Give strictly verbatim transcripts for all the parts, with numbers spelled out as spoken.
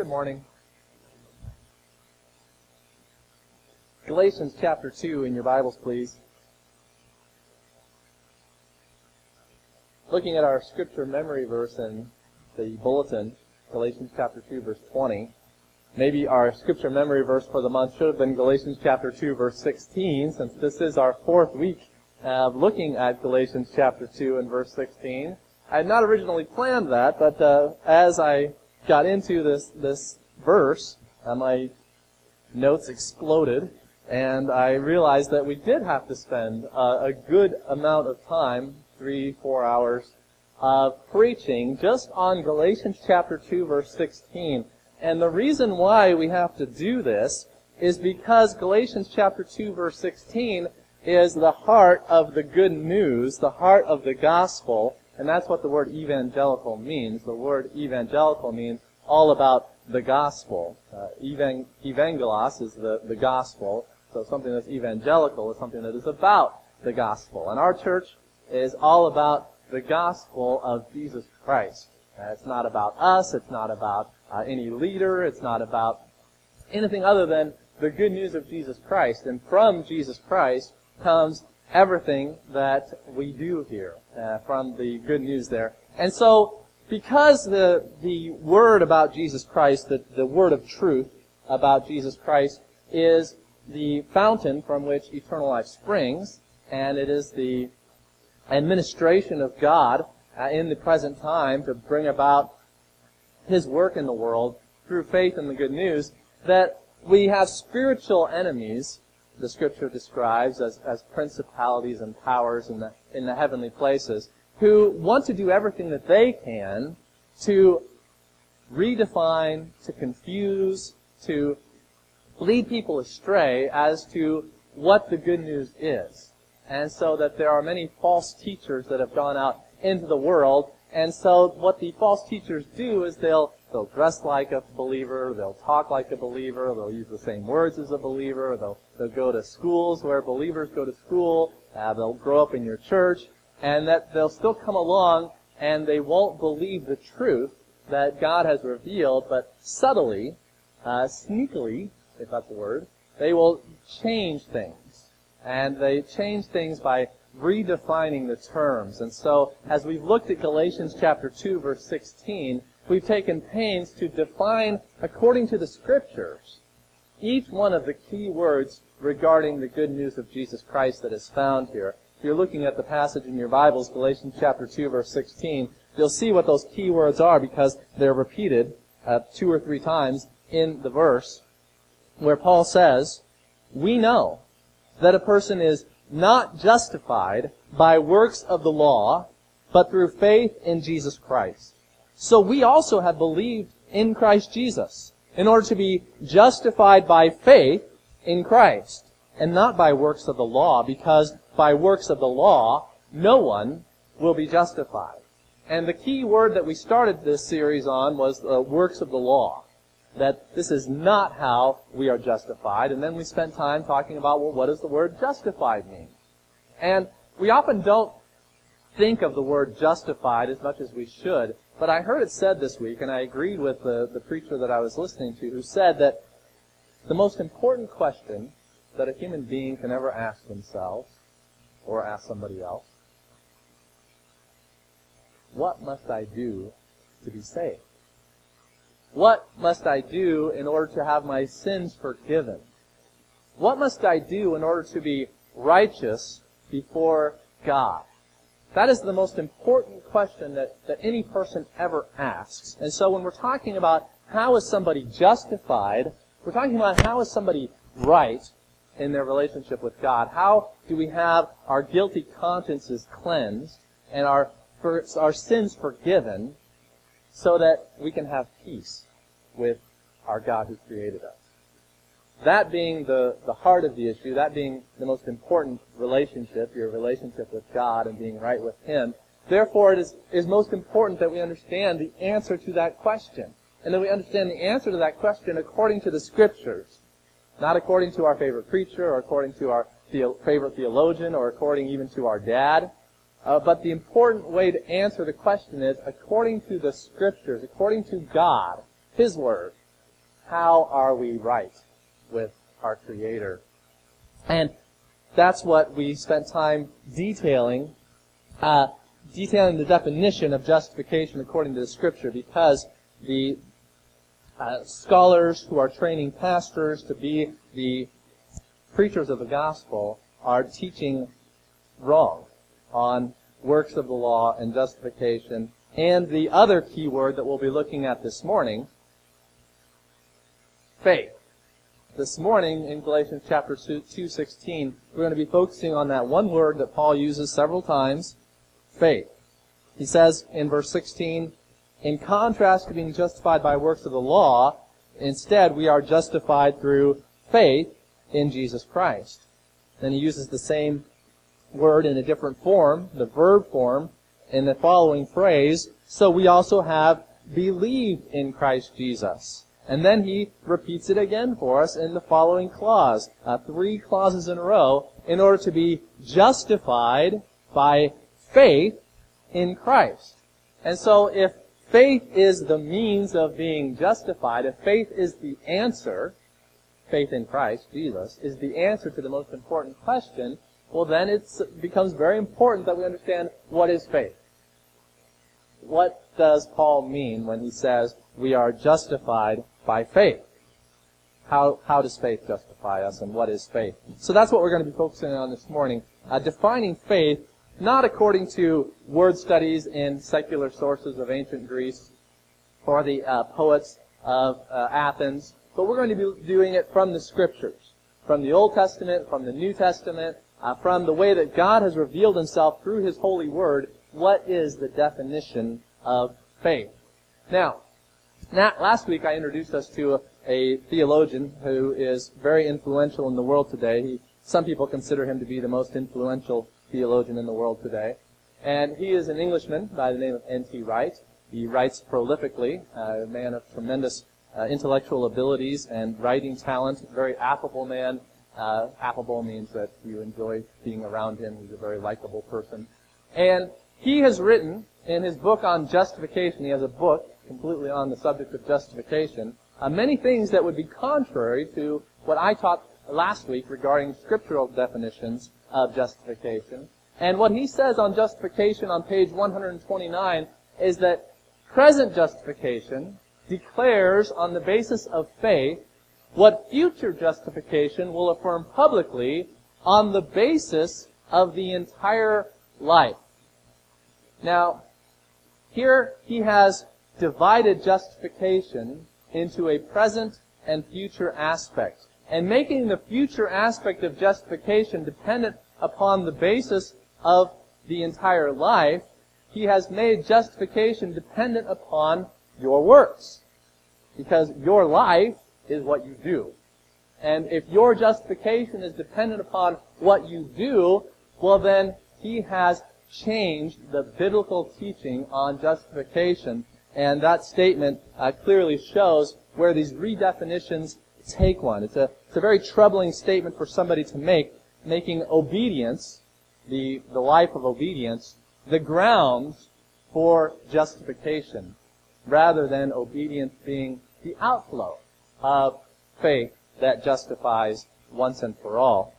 Good morning. Galatians chapter two in your Bibles, please. Looking at our scripture memory verse in the bulletin, Galatians chapter two, verse twenty. Maybe our scripture memory verse for the month should have been Galatians chapter two, verse sixteen, since this is our fourth week of looking at Galatians chapter two and verse sixteen. I had not originally planned that, but uh, as I got into this this verse, uh, my notes exploded, and I realized that we did have to spend uh, a good amount of time, three, four hours, of preaching just on Galatians chapter two, verse sixteen. And the reason why we have to do this is because Galatians chapter two, verse sixteen is the heart of the good news, the heart of the gospel, and that's what the word evangelical means. The word evangelical means all about the gospel. Uh, evang- evangelos is the, the gospel, so something that's evangelical is something that is about the gospel. And our church is all about the gospel of Jesus Christ. Uh, it's not about us, it's not about uh, any leader, it's not about anything other than the good news of Jesus Christ. And from Jesus Christ comes everything that we do here, uh, from the good news there. And so, because the the word about Jesus Christ, the, the word of truth about Jesus Christ, is the fountain from which eternal life springs, and it is the administration of God uh, in the present time to bring about His work in the world through faith in the good news, that we have spiritual enemies, the Scripture describes as, as principalities and powers in the in the heavenly places, who want to do everything that they can to redefine, to confuse, to lead people astray as to what the good news is. And so that there are many false teachers that have gone out into the world, and so what the false teachers do is they'll they'll dress like a believer, they'll talk like a believer, they'll use the same words as a believer, they'll they'll go to schools where believers go to school, uh, they'll grow up in your church, and that they'll still come along and they won't believe the truth that God has revealed, but subtly, uh, sneakily, if that's a word, they will change things. And they change things by redefining the terms. And so, as we've looked at Galatians chapter two, verse sixteen, we've taken pains to define, according to the Scriptures, each one of the key words regarding the good news of Jesus Christ that is found here. If you're looking at the passage in your Bibles, Galatians chapter two, verse sixteen, you'll see what those key words are because they're repeated uh, two or three times in the verse, where Paul says, "We know that a person is not justified by works of the law, but through faith in Jesus Christ. So we also have believed in Christ Jesus, in order to be justified by faith in Christ, and not by works of the law, because by works of the law, no one will be justified." And the key word that we started this series on was the works of the law. That this is not how we are justified. And then we spent time talking about, well, what does the word justified mean? And we often don't think of the word justified as much as we should. But I heard it said this week, and I agreed with the, the preacher that I was listening to, who said that the most important question that a human being can ever ask themselves, or ask somebody else, what must I do to be saved? What must I do in order to have my sins forgiven? What must I do in order to be righteous before God? That is the most important question that, that any person ever asks. And so when we're talking about how is somebody justified, we're talking about how is somebody right in their relationship with God. How do we have our guilty consciences cleansed and our, for, our sins forgiven, so that we can have peace with our God who created us. That being the, the heart of the issue, that being the most important relationship, your relationship with God and being right with Him, therefore it is, is most important that we understand the answer to that question. And that we understand the answer to that question according to the Scriptures. Not according to our favorite preacher, or according to our the, favorite theologian, or according even to our dad. Uh, but the important way to answer the question is according to the Scriptures, according to God, His Word. how are we right with our Creator? And that's what we spent time detailing, uh, detailing the definition of justification according to the Scripture, because the uh, scholars who are training pastors to be the preachers of the gospel are teaching wrong on works of the law and justification. And the other key word that we'll be looking at this morning, faith. This morning in Galatians chapter two sixteen, we're going to be focusing on that one word that Paul uses several times, faith. He says in verse sixteen, in contrast to being justified by works of the law, instead we are justified through faith in Jesus Christ. Then he uses the same word in a different form, the verb form, in the following phrase, so we also have believed in Christ Jesus. And then he repeats it again for us in the following clause, uh, three clauses in a row, in order to be justified by faith in Christ. And so if faith is the means of being justified, if faith is the answer, faith in Christ, Jesus, is the answer to the most important question, well then it becomes very important that we understand what is faith. What does Paul mean when he says we are justified by faith? How how does faith justify us, and what is faith? So that's what we're going to be focusing on this morning. Uh, defining faith, not according to word studies in secular sources of ancient Greece or the uh, poets of uh, Athens, but we're going to be doing it from the Scriptures, from the Old Testament, from the New Testament, uh, from the way that God has revealed Himself through His holy Word. What is the definition of faith? Now, last week I introduced us to a, a theologian who is very influential in the world today. He, some people consider him to be the most influential theologian in the world today. And he is an Englishman by the name of N T Wright. He writes prolifically, uh, a man of tremendous uh, intellectual abilities and writing talent, very affable man. Uh, affable means that you enjoy being around him. He's a very likable person. And he has written in his book on justification, he has a book completely on the subject of justification, uh, many things that would be contrary to what I taught last week regarding scriptural definitions of justification. And what he says on justification on page one hundred twenty-nine is that present justification declares on the basis of faith what future justification will affirm publicly on the basis of the entire life. Now, here he has divided justification into a present and future aspect. And making the future aspect of justification dependent upon the basis of the entire life, he has made justification dependent upon your works. Because your life is what you do. And if your justification is dependent upon what you do, well then he has changed the biblical teaching on justification. And that statement uh, clearly shows where these redefinitions take one. It's a, it's a very troubling statement for somebody to make, making obedience, the, the life of obedience, the grounds for justification, rather than obedience being the outflow of faith that justifies once and for all.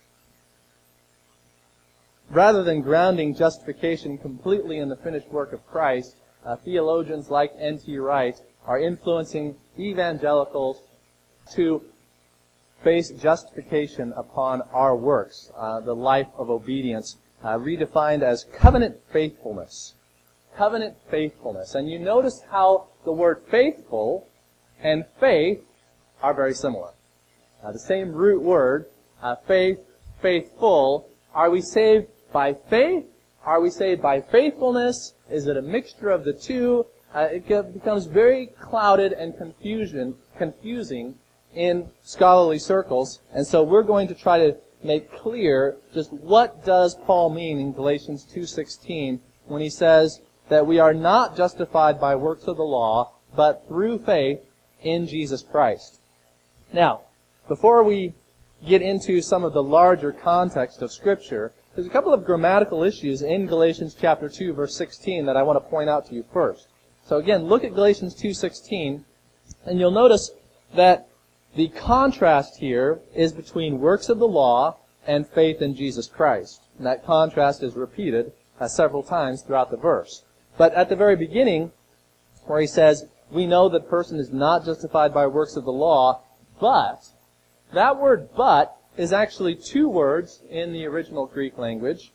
Rather than grounding justification completely in the finished work of Christ, uh, theologians like N T Wright are influencing evangelicals to base justification upon our works, uh, the life of obedience, uh, redefined as covenant faithfulness. Covenant faithfulness. And you notice how the word faithful and faith are very similar. Uh, the same root word, uh, faith, faithful. Are we saved by faith? Are we saved by faithfulness? Is it a mixture of the two? Uh, it becomes very clouded and confusion, confusing in scholarly circles. And so we're going to try to make clear just what does Paul mean in Galatians two sixteen when he says that we are not justified by works of the law, but through faith in Jesus Christ. Now, before we get into some of the larger context of Scripture, there's a couple of grammatical issues in Galatians chapter two, verse sixteen that I want to point out to you first. So again, look at Galatians two sixteen, and you'll notice that the contrast here is between works of the law and faith in Jesus Christ. And that contrast is repeated uh, several times throughout the verse. But at the very beginning, where he says, we know that a person is not justified by works of the law, but, that word but is actually two words in the original Greek language.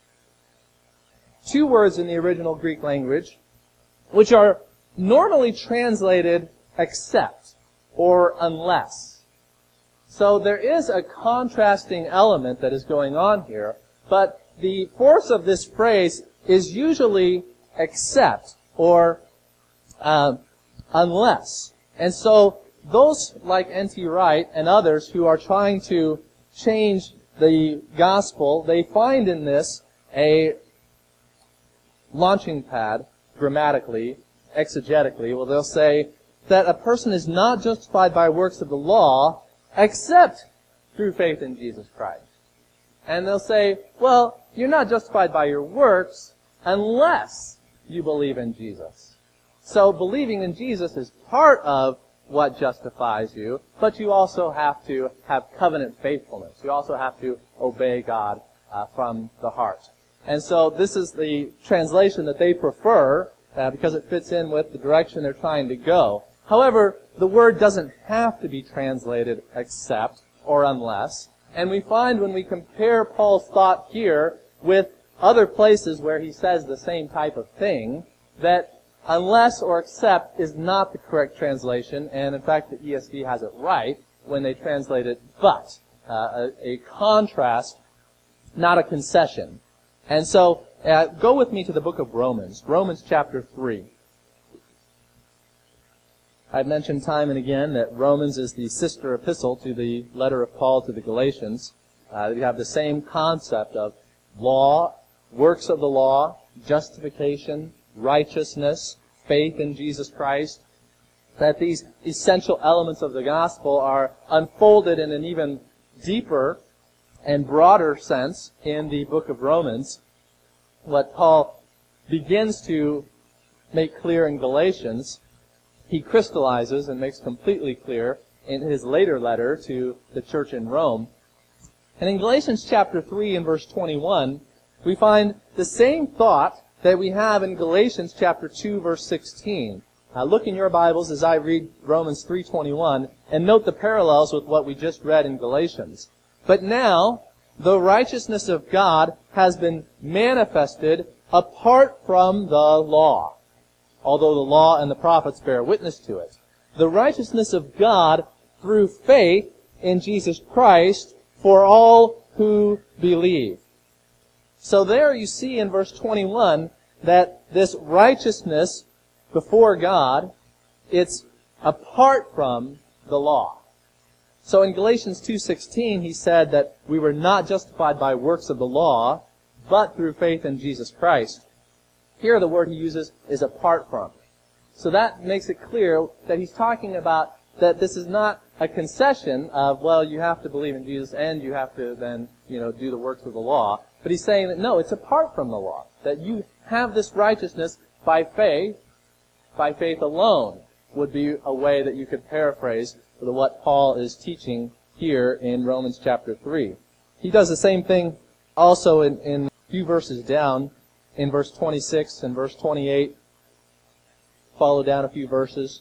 Two words in the original Greek language, which are normally translated except or unless. So there is a contrasting element that is going on here, but the force of this phrase is usually except or uh, unless. And so those like N T Wright and others who are trying to change the gospel, they find in this a launching pad grammatically, exegetically. Well, they'll say that a person is not justified by works of the law except through faith in Jesus Christ. And they'll say, well, you're not justified by your works unless you believe in Jesus. So believing in Jesus is part of what justifies you, but you also have to have covenant faithfulness. You also have to obey God uh, from the heart. And so this is the translation that they prefer uh, because it fits in with the direction they're trying to go. However, the word doesn't have to be translated except or unless. And we find when we compare Paul's thought here with other places where he says the same type of thing, that unless or except is not the correct translation, and in fact the E S V has it right when they translate it but. Uh, a, a contrast, not a concession. And so, uh, go with me to the book of Romans, Romans chapter three. I've mentioned time and again that Romans is the sister epistle to the letter of Paul to the Galatians. Uh, we have the same concept of law, works of the law, justification, righteousness, faith in Jesus Christ. That these essential elements of the gospel are unfolded in an even deeper and broader sense in the book of Romans. What Paul begins to make clear in Galatians, he crystallizes and makes completely clear in his later letter to the church in Rome. And in Galatians chapter three and verse twenty-one, we find the same thought that we have in Galatians chapter two verse sixteen. Now look in your Bibles as I read Romans three twenty-one and note the parallels with what we just read in Galatians. But now, the righteousness of God has been manifested apart from the law, although the law and the prophets bear witness to it. The righteousness of God through faith in Jesus Christ for all who believe. So there you see in verse twenty-one that this righteousness before God, it's apart from the law. So in Galatians two sixteen, he said that we were not justified by works of the law, but through faith in Jesus Christ. Here the word he uses is apart from. So that makes it clear that he's talking about that this is not a concession of, well, you have to believe in Jesus and you have to then, you know, do the works of the law. But he's saying that no, it's apart from the law. That you have this righteousness by faith, by faith alone, would be a way that you could paraphrase for what Paul is teaching here in Romans chapter three. He does the same thing also in, in a few verses down, in verse twenty-six and verse twenty-eight. Follow down a few verses.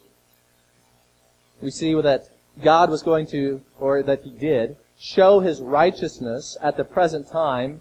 We see that God was going to, or that He did, show His righteousness at the present time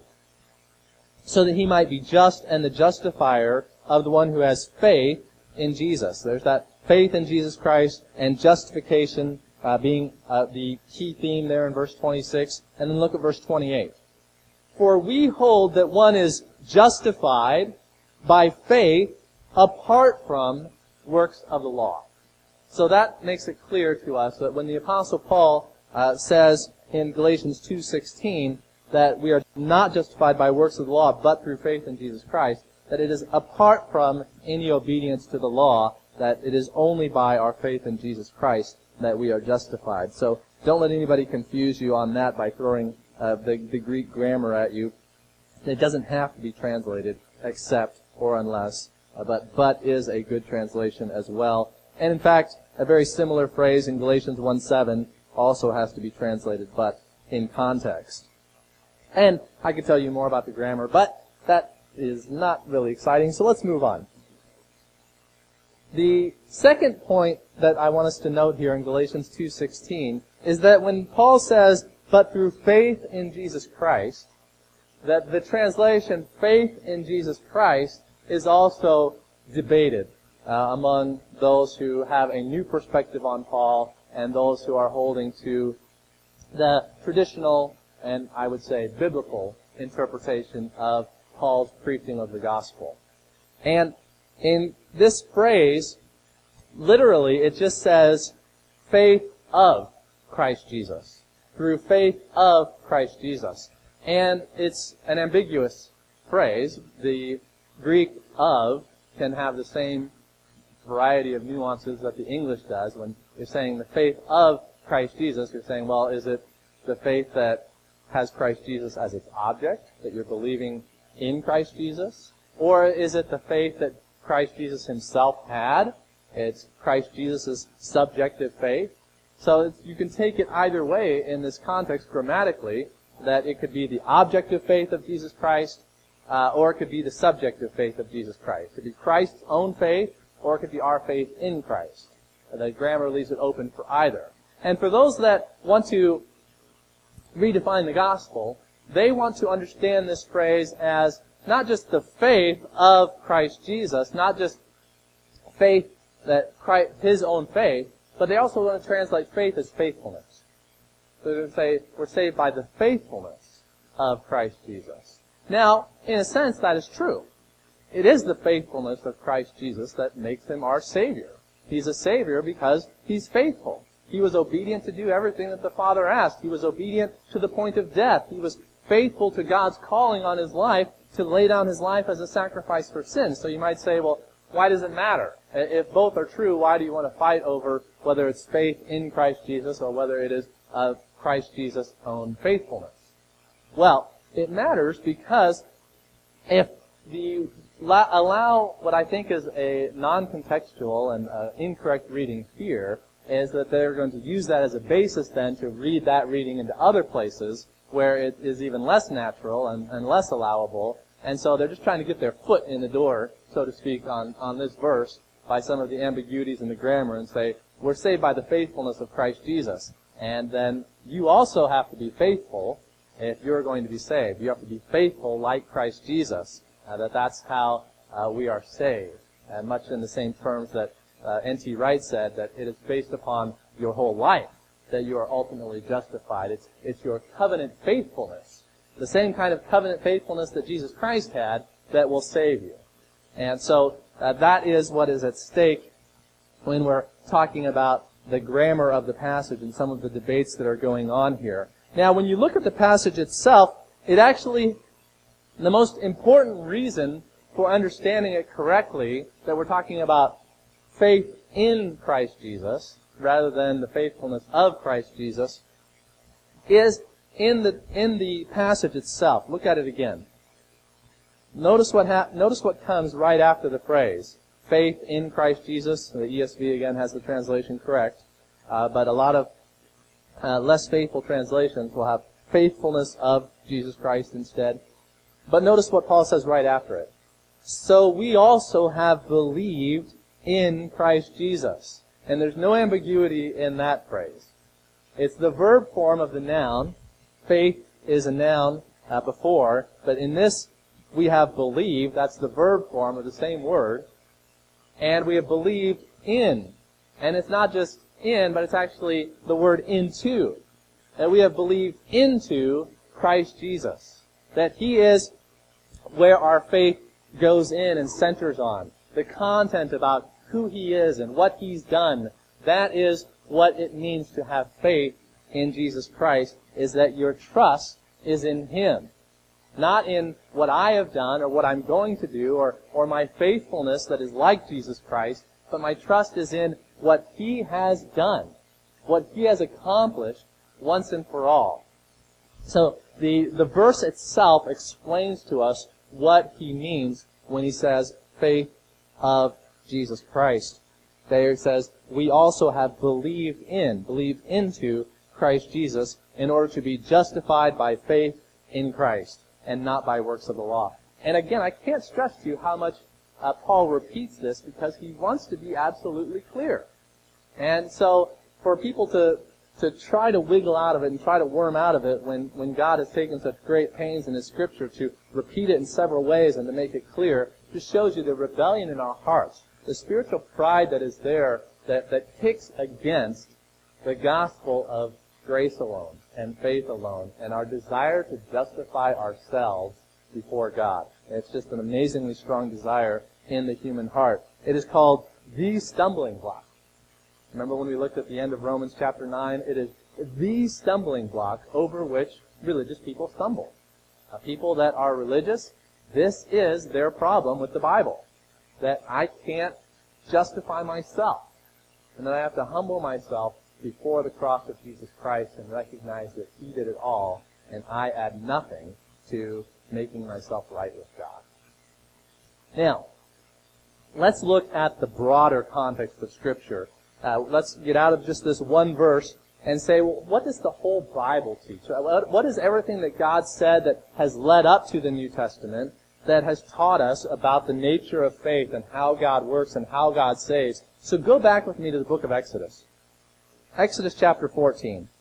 so that He might be just and the justifier of the one who has faith in Jesus. There's that faith in Jesus Christ and justification uh, being uh, the key theme there in verse twenty-six. And then look at verse twenty-eight. For we hold that one is justified by faith apart from works of the law. So that makes it clear to us that when the Apostle Paul uh, says in Galatians two sixteen that we are not justified by works of the law but through faith in Jesus Christ, that it is apart from any obedience to the law, that it is only by our faith in Jesus Christ that we are justified. So don't let anybody confuse you on that by throwing uh, the, the Greek grammar at you. It doesn't have to be translated except or unless, uh, but but is a good translation as well. And in fact, a very similar phrase in Galatians one seven also has to be translated, but in context. And I could tell you more about the grammar, but that is not really exciting, so let's move on. The second point that I want us to note here in Galatians two sixteen is that when Paul says, "But through faith in Jesus Christ," that the translation, "faith in Jesus Christ," is also debated uh, among those who have a new perspective on Paul and those who are holding to the traditional and, I would say, biblical interpretation of Paul's preaching of the gospel. And in this phrase, literally, it just says, faith of Christ Jesus. Through faith of Christ Jesus. And it's an ambiguous phrase. The Greek "of" can have the same variety of nuances that the English does. When you're saying the faith of Christ Jesus, you're saying, well, is it the faith that has Christ Jesus as its object, that you're believing in Christ Jesus? Or is it the faith that Christ Jesus himself had? It's Christ Jesus' subjective faith. So it's, you can take it either way in this context grammatically, that it could be the objective faith of Jesus Christ, uh, or it could be the subjective faith of Jesus Christ. It could be Christ's own faith, or it could be our faith in Christ. And the grammar leaves it open for either. And for those that want to redefine the gospel, they want to understand this phrase as not just the faith of Christ Jesus, not just faith that Christ, his own faith, but they also want to translate faith as faithfulness. So they're going to say, we're saved by the faithfulness of Christ Jesus. Now, in a sense, that is true. It is the faithfulness of Christ Jesus that makes him our Savior. He's a Savior because he's faithful. He was obedient to do everything that the Father asked. He was obedient to the point of death. He was faithful to God's calling on his life to lay down his life as a sacrifice for sin. So you might say, well, why does it matter? If both are true, why do you want to fight over whether it's faith in Christ Jesus or whether it is of Christ Jesus' own faithfulness? Well, it matters because if you allow what I think is a non-contextual and uh, incorrect reading here, is that they're going to use that as a basis then to read that reading into other places where it is even less natural and, and less allowable. And so they're just trying to get their foot in the door, so to speak, on, on this verse by some of the ambiguities in the grammar and say, we're saved by the faithfulness of Christ Jesus. And then you also have to be faithful if you're going to be saved. You have to be faithful like Christ Jesus. Uh, that that's how uh, we are saved. And much in the same terms that uh, N T Wright said, that it is based upon your whole life that you are ultimately justified. It's, it's your covenant faithfulness, the same kind of covenant faithfulness that Jesus Christ had, that will save you. And so uh, that is what is at stake when we're talking about the grammar of the passage and some of the debates that are going on here. Now, when you look at the passage itself, it actually, the most important reason for understanding it correctly, that we're talking about faith in Christ Jesus, rather than the faithfulness of Christ Jesus, is in the in the passage itself. Look at it again. Notice what hap- notice what comes right after the phrase, faith in Christ Jesus. The E S V again has the translation correct, uh, but a lot of uh, less faithful translations will have faithfulness of Jesus Christ instead. But notice what Paul says right after it. So we also have believed in Christ Jesus. And there's no ambiguity in that phrase. It's the verb form of the noun. Faith is a noun uh, before, but in this we have believed. That's the verb form of the same word. And we have believed in. And it's not just in, but it's actually the word into. That we have believed into Christ Jesus. That he is where our faith goes in and centers on. The content about who he is and what he's done. That is what it means to have faith in Jesus Christ, is that your trust is in him. Not in what I have done or what I'm going to do or, or my faithfulness that is like Jesus Christ, but my trust is in what he has done, what he has accomplished once and for all. So the, the verse itself explains to us what he means when he says faith of Jesus Christ. There it says, we also have believed in, believed into Christ Jesus in order to be justified by faith in Christ and not by works of the law. And again, I can't stress to you how much uh, Paul repeats this because he wants to be absolutely clear. And so for people to to try to wiggle out of it and try to worm out of it when, when God has taken such great pains in His Scripture to repeat it in several ways and to make it clear, just shows you the rebellion in our hearts, the spiritual pride that is there that, that kicks against the gospel of grace alone and faith alone and our desire to justify ourselves before God. And it's just an amazingly strong desire in the human heart. It is called the stumbling block. Remember when we looked at the end of Romans chapter nine? It is the stumbling block over which religious people stumble. Uh, people that are religious, this is their problem with the Bible. That I can't justify myself. And that I have to humble myself before the cross of Jesus Christ and recognize that He did it all and I add nothing to making myself right with God. Now, let's look at the broader context of Scripture. Uh, let's get out of just this one verse and say, well, what does the whole Bible teach? What is everything that God said that has led up to the New Testament that has taught us about the nature of faith and how God works and how God saves? So go back with me to the book of Exodus. Exodus chapter fourteen.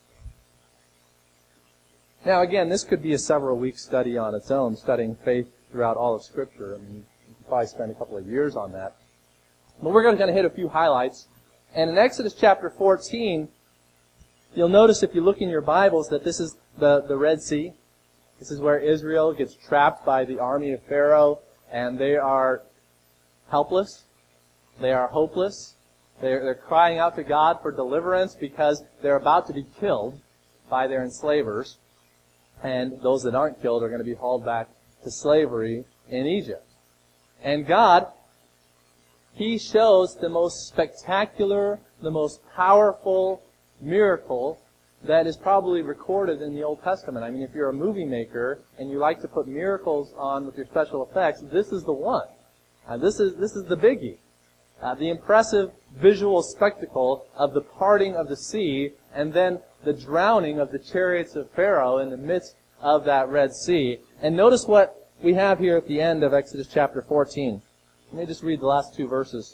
Now again, this could be a several week study on its own, studying faith throughout all of Scripture. I mean, you could probably spend a couple of years on that. But we're going to kind of hit a few highlights. And in Exodus chapter fourteen, you'll notice if you look in your Bibles that this is the, the Red Sea. This is where Israel gets trapped by the army of Pharaoh, and they are helpless. They are hopeless. They're, they're crying out to God for deliverance because they're about to be killed by their enslavers. And those that aren't killed are going to be hauled back to slavery in Egypt. And God, He shows the most spectacular, the most powerful miracle that is probably recorded in the Old Testament. I mean, if you're a movie maker and you like to put miracles on with your special effects, this is the one. Uh, this is this is the biggie. Uh, the impressive visual spectacle of the parting of the sea and then the drowning of the chariots of Pharaoh in the midst of that Red Sea. And notice what we have here at the end of Exodus chapter fourteen. Let me just read the last two verses.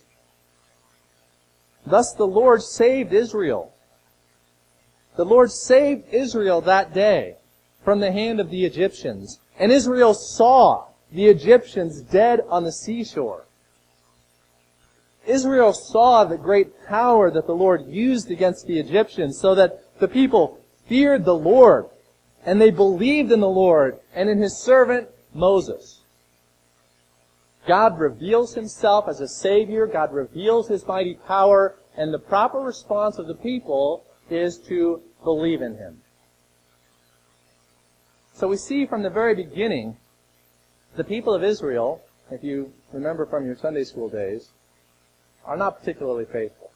Thus the Lord saved Israel. The Lord saved Israel that day from the hand of the Egyptians. And Israel saw the Egyptians dead on the seashore. Israel saw the great power that the Lord used against the Egyptians so that the people feared the Lord and they believed in the Lord and in His servant Moses. God reveals Himself as a Savior. God reveals His mighty power. And the proper response of the people is to believe in Him. So we see from the very beginning, the people of Israel, if you remember from your Sunday school days, are not particularly faithful.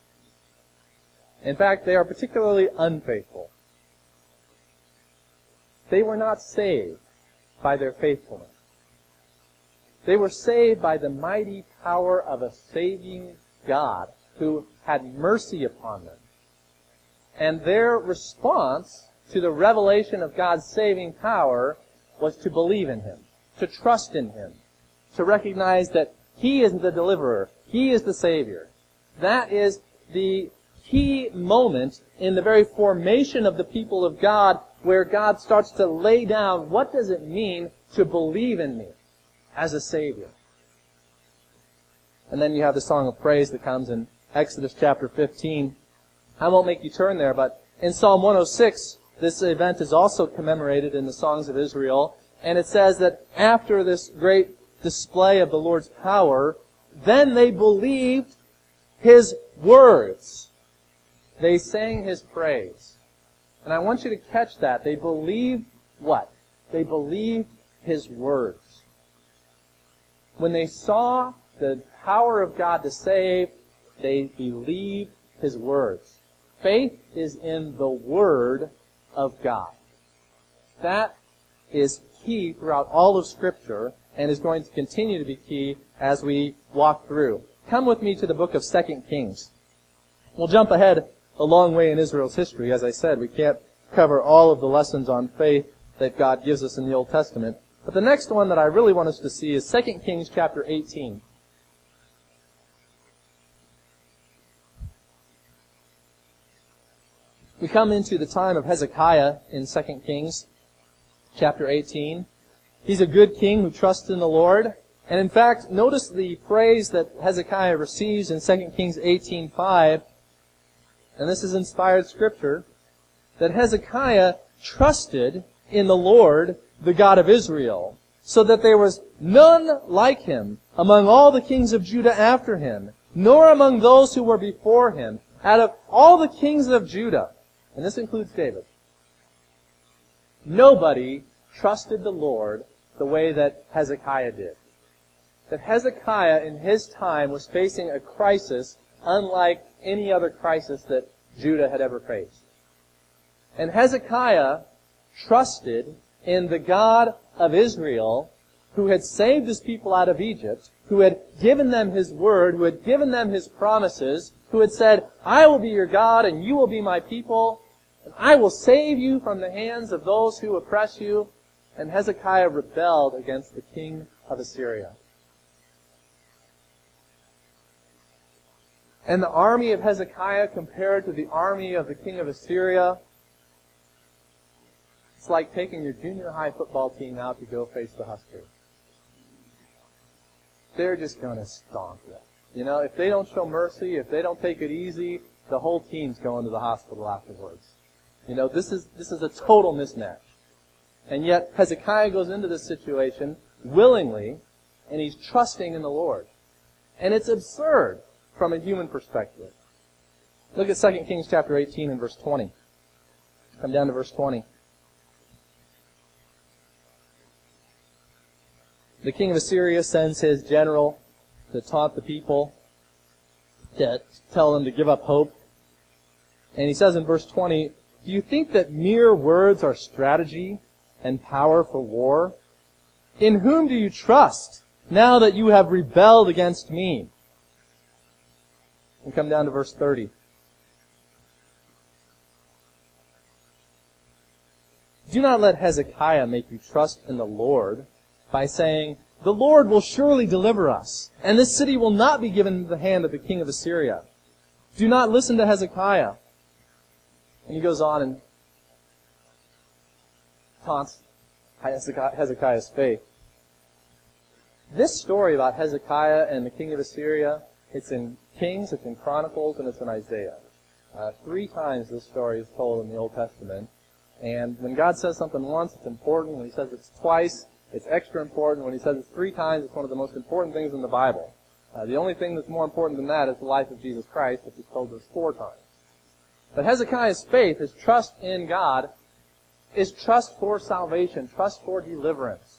In fact, they are particularly unfaithful. They were not saved by their faithfulness. They were saved by the mighty power of a saving God who had mercy upon them. And their response to the revelation of God's saving power was to believe in Him, to trust in Him, to recognize that He is the deliverer, He is the Savior. That is the key moment in the very formation of the people of God where God starts to lay down what does it mean to believe in me as a Savior. And then you have the song of praise that comes in Exodus chapter fifteen. I won't make you turn there, but in Psalm one oh six, this event is also commemorated in the songs of Israel. And it says that after this great display of the Lord's power, then they believed His words. They sang His praise. And I want you to catch that. They believed what? They believed His words. When they saw the power of God to save, they believed His words. Faith is in the Word of God. That is key throughout all of Scripture and is going to continue to be key as we walk through. Come with me to the book of Second Kings. We'll jump ahead a long way in Israel's history. As I said, we can't cover all of the lessons on faith that God gives us in the Old Testament. But the next one that I really want us to see is Second Kings chapter eighteen. We come into the time of Hezekiah in Second Kings chapter eighteen. He's a good king who trusts in the Lord. And in fact, notice the phrase that Hezekiah receives in Second Kings eighteen five. And this is inspired scripture, that Hezekiah trusted in the Lord, the God of Israel, so that there was none like him among all the kings of Judah after him, nor among those who were before him, out of all the kings of Judah, and this includes David. Nobody trusted the Lord the way that Hezekiah did. That Hezekiah in his time was facing a crisis unlike any other crisis that Judah had ever faced. And Hezekiah trusted in the God of Israel, who had saved his people out of Egypt, who had given them his word, who had given them his promises, who had said, I will be your God and you will be my people, and I will save you from the hands of those who oppress you. And Hezekiah rebelled against the king of Assyria. And the army of Hezekiah compared to the army of the king of Assyria, it's like taking your junior high football team out to go face the Huskers. They're just going to stomp them. You know, if they don't show mercy, if they don't take it easy, the whole team's going to the hospital afterwards. You know, this is this is a total mismatch. And yet Hezekiah goes into this situation willingly, and he's trusting in the Lord. And it's absurd from a human perspective. Look at Second Kings chapter eighteen and verse twenty. Come down to verse twenty. The king of Assyria sends his general to taunt the people, to tell them to give up hope. And he says in verse twenty, do you think that mere words are strategy and power for war? In whom do you trust now that you have rebelled against me? And come down to verse thirty. Do not let Hezekiah make you trust in the Lord by saying, the Lord will surely deliver us, and this city will not be given into the hand of the king of Assyria. Do not listen to Hezekiah. And he goes on and taunts Hezekiah's faith. This story about Hezekiah and the king of Assyria, it's in Kings, it's in Chronicles, and it's in Isaiah. Uh, three times this story is told in the Old Testament. And when God says something once, it's important. When He says it's twice, it's extra important. When He says it's three times, it's one of the most important things in the Bible. Uh, the only thing that's more important than that is the life of Jesus Christ, which is told us four times. But Hezekiah's faith, his trust in God, is trust for salvation, trust for deliverance.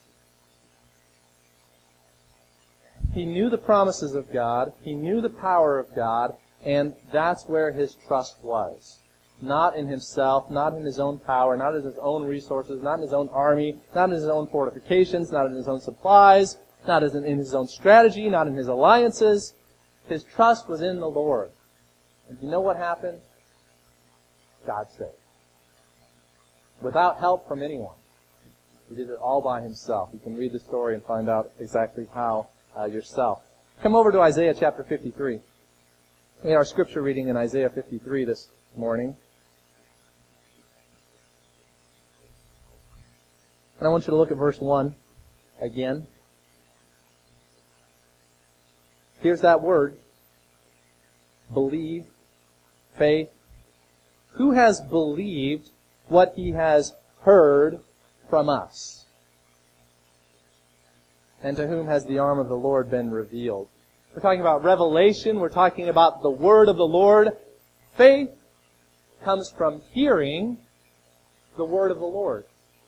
He knew the promises of God, he knew the power of God, and that's where his trust was. Not in himself, not in his own power, not in his own resources, not in his own army, not in his own fortifications, not in his own supplies, not in his own strategy, not in his alliances. His trust was in the Lord. And you know what happened? God saved. Without help from anyone. He did it all by himself. You can read the story and find out exactly how uh, yourself. Come over to Isaiah chapter fifty-three. We had our scripture reading in Isaiah fifty-three this morning. And I want you to look at verse one again. Here's that word. Believe. Faith. Who has believed what he has heard from us? And to whom has the arm of the Lord been revealed? We're talking about revelation. We're talking about the word of the Lord. Faith comes from hearing the word of the Lord.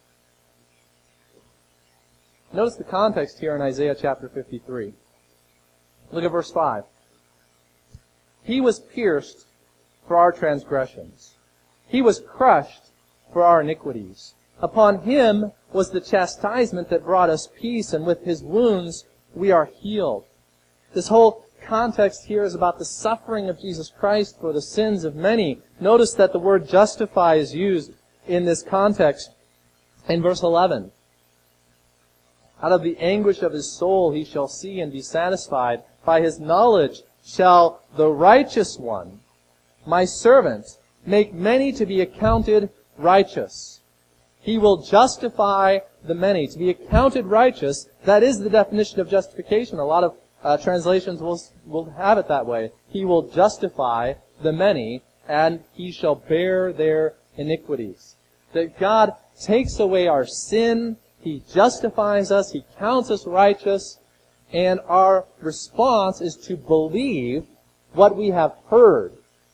Notice the context here in Isaiah chapter fifty-three. Look at verse five. He was pierced for our transgressions. He was crushed for our iniquities. Upon him was the chastisement that brought us peace, and with his wounds we are healed. This whole context here is about the suffering of Jesus Christ for the sins of many. Notice that the word justify is used in this context in verse eleven. Out of the anguish of his soul he shall see and be satisfied. By his knowledge shall the righteous one, my servant, make many to be accounted righteous. He will justify the many. To be accounted righteous, that is the definition of justification. A lot of uh, translations will, will have it that way. He will justify the many, and he shall bear their iniquities. That God takes away our sin, He justifies us, He counts us righteous, and our response is to believe what we have heard.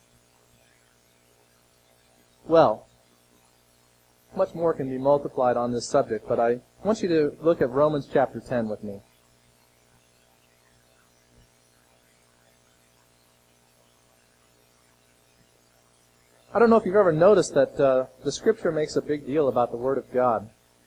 Well, much more can be multiplied on this subject, but I want you to look at Romans chapter ten with me. I don't know if you've ever noticed that uh, the Scripture makes a big deal about the Word of God.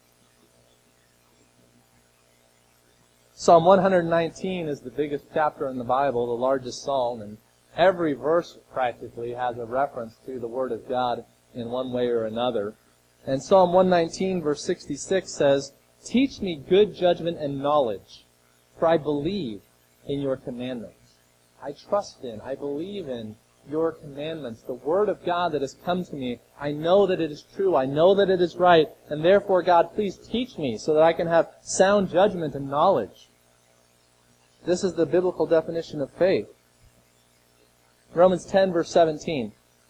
Psalm one nineteen is the biggest chapter in the Bible, the largest psalm, and every verse practically has a reference to the Word of God in one way or another. And Psalm one nineteen verse sixty-six says, "Teach me good judgment and knowledge, for I believe in your commandments." I trust in, I believe in your commandments, the Word of God that has come to me. I know that it is true. I know that it is right. And therefore, God, please teach me so that I can have sound judgment and knowledge. This is the biblical definition of faith. Romans ten, verse seventeen.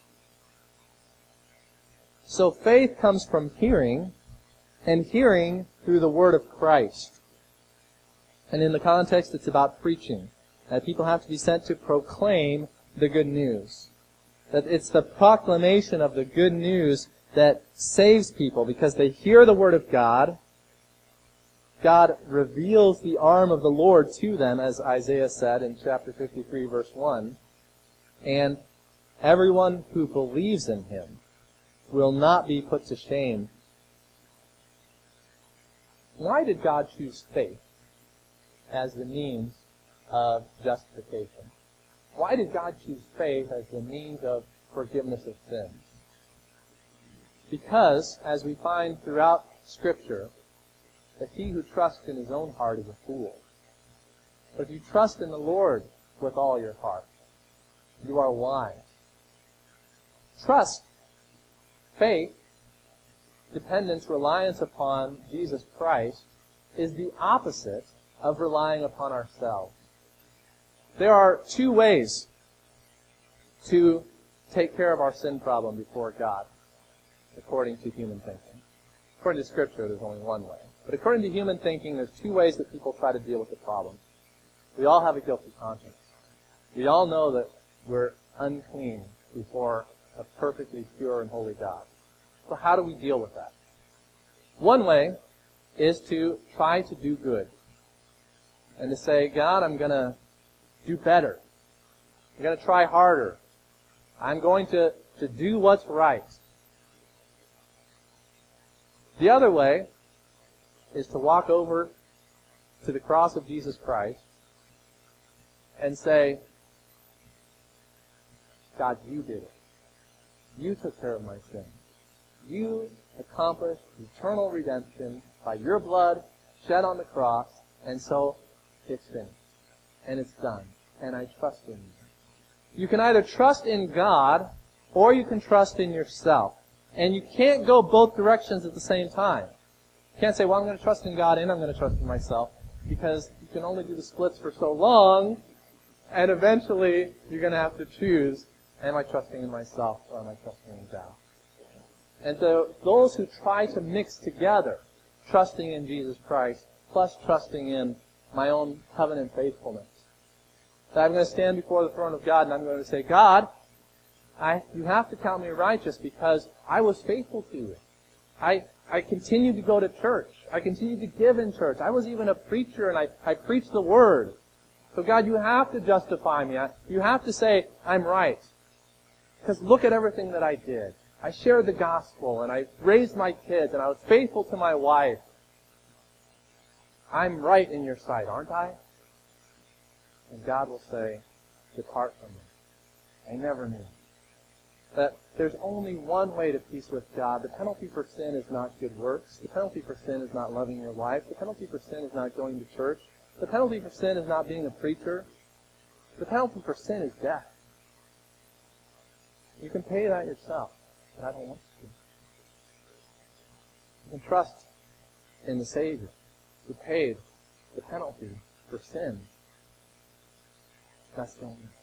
So faith comes from hearing, and hearing through the word of Christ. And in the context, it's about preaching. That people have to be sent to proclaim the good news. That it's the proclamation of the good news that saves people, because they hear the word of God. God reveals the arm of the Lord to them, as Isaiah said in chapter fifty-three, verse one. And everyone who believes in Him will not be put to shame. Why did God choose faith as the means of justification? Why did God choose faith as the means of forgiveness of sins? Because, as we find throughout Scripture, that he who trusts in his own heart is a fool. But if you trust in the Lord with all your heart, you are wise. Trust, faith, dependence, reliance upon Jesus Christ is the opposite of relying upon ourselves. There are two ways to take care of our sin problem before God, according to human thinking. According to Scripture, there's only one way. But according to human thinking, there's two ways that people try to deal with the problem. We all have a guilty conscience. We all know that we're unclean before a perfectly pure and holy God. So how do we deal with that? One way is to try to do good. And to say, God, I'm going to do better. I'm going to try harder. I'm going to, to do what's right. The other way is to walk over to the cross of Jesus Christ and say, God, you did it. You took care of my sin. You accomplished eternal redemption by your blood shed on the cross, and so it's finished. And it's done. And I trust in you. You can either trust in God, or you can trust in yourself. And you can't go both directions at the same time. You can't say, well, I'm going to trust in God and I'm going to trust in myself, because you can only do the splits for so long, and eventually you're going to have to choose, am I trusting in myself or am I trusting in God? And so those who try to mix together trusting in Jesus Christ plus trusting in my own covenant faithfulness, that I'm going to stand before the throne of God and I'm going to say, God, I, you have to count me righteous because I was faithful to you. I, I continued to go to church. I continued to give in church. I was even a preacher and I, I preached the Word. So God, you have to justify me. I, you have to say, I'm right. Because look at everything that I did. I shared the gospel and I raised my kids and I was faithful to my wife. I'm right in your sight, aren't I? And God will say, depart from me. I never knew. That there's only one way to peace with God. The penalty for sin is not good works. The penalty for sin is not loving your wife. The penalty for sin is not going to church. The penalty for sin is not being a preacher. The penalty for sin is death. You can pay that yourself, but I don't want you to. You can trust in the Savior who paid the penalty for sin. That's the only way.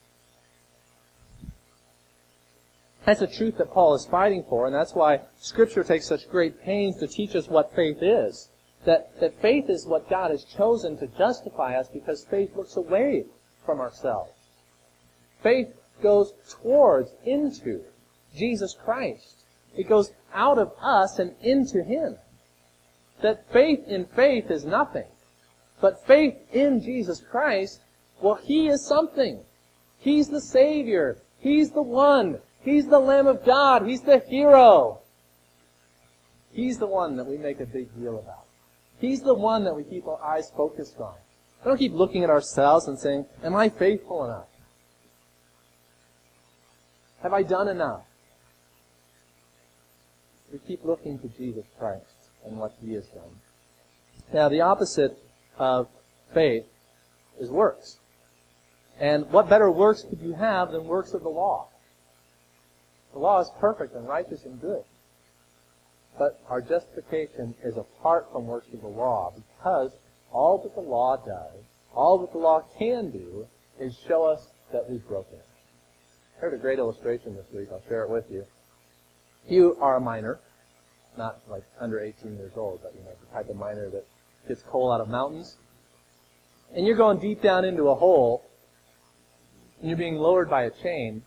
That's a truth that Paul is fighting for, and that's why Scripture takes such great pains to teach us what faith is. That, that faith is what God has chosen to justify us, because faith looks away from ourselves. Faith goes towards, into Jesus Christ. It goes out of us and into Him. That faith in faith is nothing. But faith in Jesus Christ, well, He is something. He's the Savior. He's the one. He's the Lamb of God. He's the hero. He's the one that we make a big deal about. He's the one that we keep our eyes focused on. We don't keep looking at ourselves and saying, am I faithful enough? Have I done enough? We keep looking to Jesus Christ and what He has done. Now, the opposite of faith is works. And what better works could you have than works of the law? The law is perfect and righteous and good. But our justification is apart from works of the law, because all that the law does, all that the law can do, is show us that we've broken it. I heard a great illustration this week. I'll share it with you. You are a miner, not like under eighteen years old, but you know, the type of miner that gets coal out of mountains. And you're going deep down into a hole, and you're being lowered by a chain,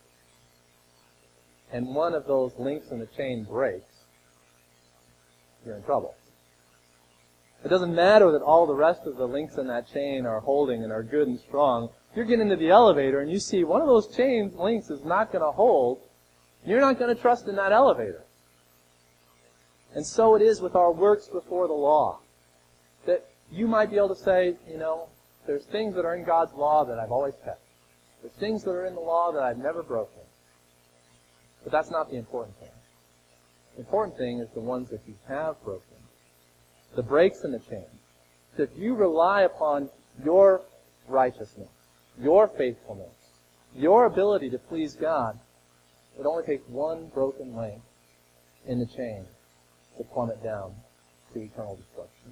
and one of those links in the chain breaks, you're in trouble. It doesn't matter that all the rest of the links in that chain are holding and are good and strong. You're getting into the elevator and you see one of those chain links is not going to hold. You're not going to trust in that elevator. And so it is with our works before the law. That you might be able to say, you know, there's things that are in God's law that I've always kept. There's things that are in the law that I've never broken. But that's not the important thing. The important thing is the ones that you have broken. The breaks in the chain. So if you rely upon your righteousness, your faithfulness, your ability to please God, it only takes one broken link in the chain to plummet down to eternal destruction.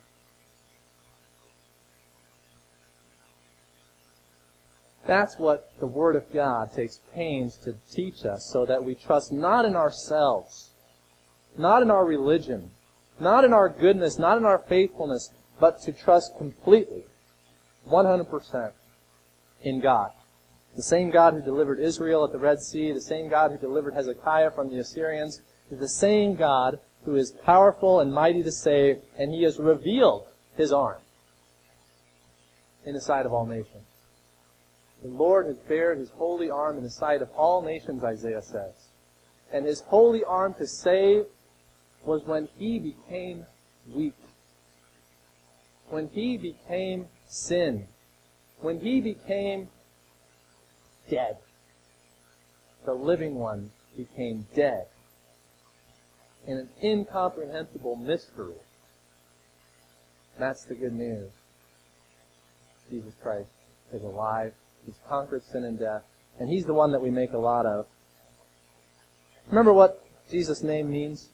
That's what the Word of God takes pains to teach us, so that we trust not in ourselves, not in our religion, not in our goodness, not in our faithfulness, but to trust completely, one hundred percent, in God. The same God who delivered Israel at the Red Sea, the same God who delivered Hezekiah from the Assyrians, is the same God who is powerful and mighty to save, and He has revealed His arm in the sight of all nations. The Lord has bared His holy arm in the sight of all nations, Isaiah says. And His holy arm to save was when He became weak, when He became sin, when He became dead. The living one became dead in an incomprehensible mystery. That's the good news. Jesus Christ is alive. He's conquered sin and death, and He's the one that we make a lot of. Remember what Jesus' name means?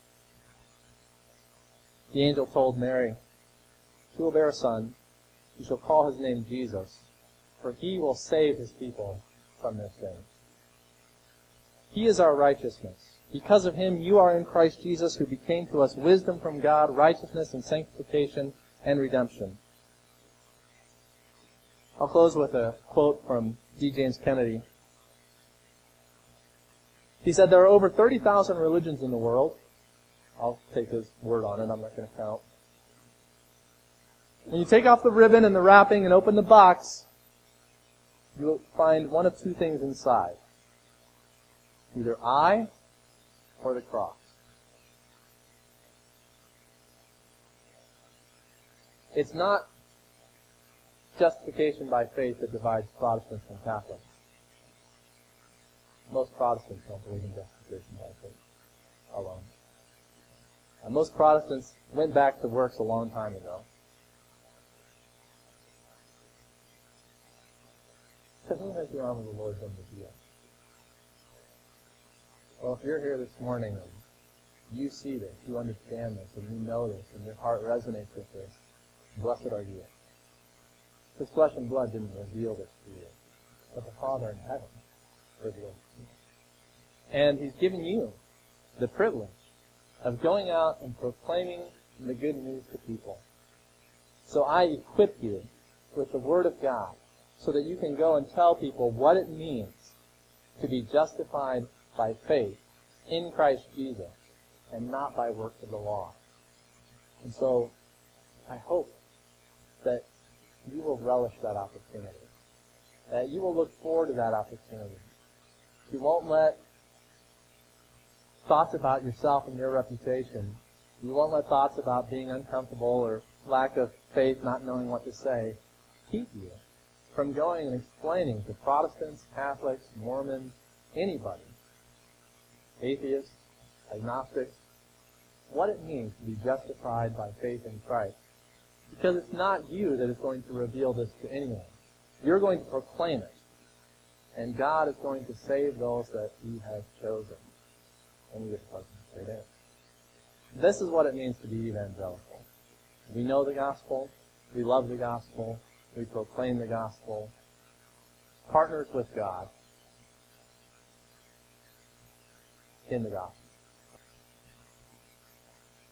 The angel told Mary, "She will bear a son. You shall call His name Jesus, for He will save His people from their sins." He is our righteousness. Because of Him, you are in Christ Jesus, who became to us wisdom from God, righteousness and sanctification and redemption. I'll close with a quote from D. James Kennedy. He said, "There are over thirty thousand religions in the world." I'll take his word on it. I'm not going to count. When you take off the ribbon and the wrapping and open the box, you will find one of two things inside. Either I or the cross. It's not justification by faith that divides Protestants from Catholics. Most Protestants don't believe in justification by faith alone. And most Protestants went back to works a long time ago. To whom has the arm of the Lord been revealed? Well, if you're here this morning and you see this, you understand this, and you know this, and your heart resonates with this, blessed are you. Because flesh and blood didn't reveal this to you, but the Father in heaven revealed it to you. And He's given you the privilege of going out and proclaiming the good news to people. So I equip you with the Word of God so that you can go and tell people what it means to be justified by faith in Christ Jesus and not by works of the law. And so I hope that you will relish that opportunity, that you will look forward to that opportunity. You won't let thoughts about yourself and your reputation, you won't let thoughts about being uncomfortable or lack of faith, not knowing what to say, keep you from going and explaining to Protestants, Catholics, Mormons, anybody, atheists, agnostics, what it means to be justified by faith in Christ. Because it's not you that is going to reveal this to anyone. You're going to proclaim it. And God is going to save those that He has chosen. And we just plug them straight in. This is what it means to be evangelical. We know the gospel. We love the gospel. We proclaim the gospel. Partners with God in the gospel.